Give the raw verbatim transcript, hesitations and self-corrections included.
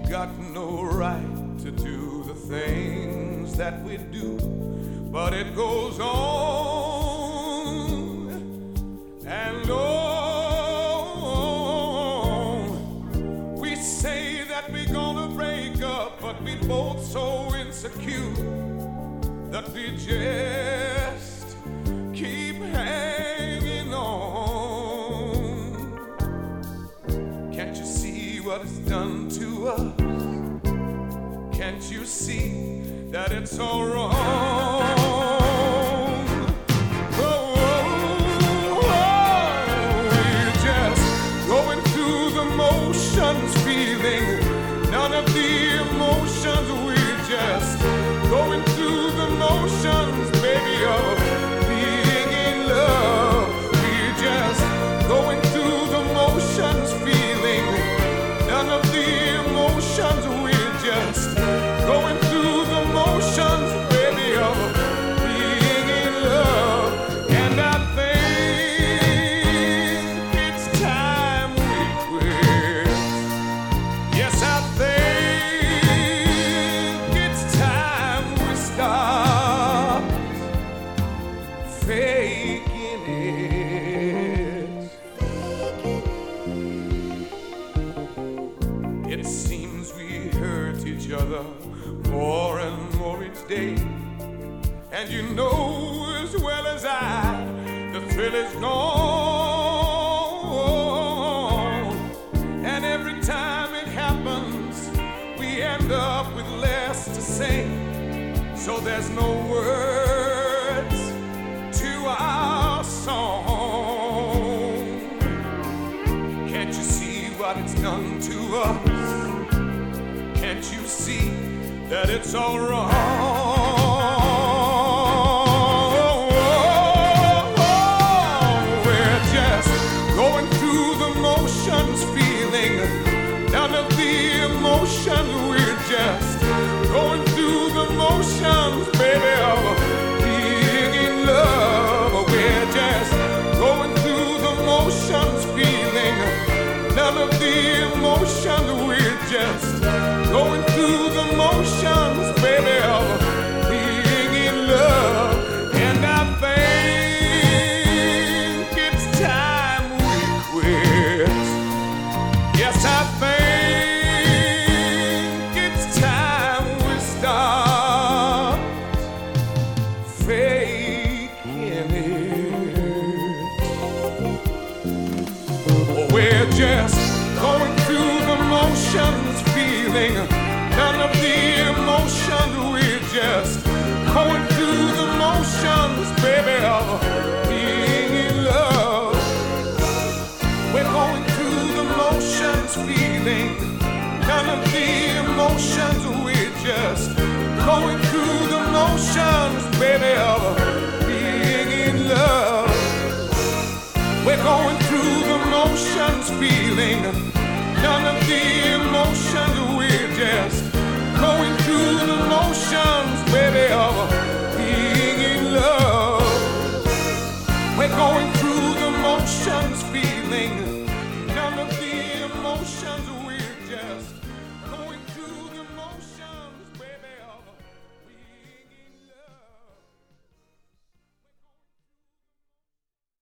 got no right to do the things that we do, but it goes on and on. We say that we're gonna break up, but we both so insecure that we just keep hanging on. Can't you see what it's done to us? Can't you see that it's all wrong? Oh, oh, oh, we're just going through the motions, feeling none of the emotions. We're just going through the motions, baby, of being in love. We're just going through the motions, feeling none of the emotions. We're just going through the motions, baby, of being in love. And I think it's time we quit. Yes, I think it's time we stop faking it. It seems we hurt each other more and more each day, and you know as well as I, the thrill is gone. And every time it happens, we end up with less to say, so there's no words to our song. Can't you see what it's done to us? Can't you see that it's all wrong? We're just going through the motions, feeling none of the emotion. We're just going through the motions, baby, of being in love. We're just going through the motions, feeling none of the emotion. We're just going through the motions, baby, of being in love. And I think it's time we quit. Yes, I think it's time we stop faking it. We're just going through the motions, feeling none of the emotions. We're just going through the motions, baby, of being in love. We're going through the motions, feeling none of the emotions. We're just going through the motions, baby, of being in love. We're going through the motions, feeling none of the emotions. We're just going through the motions,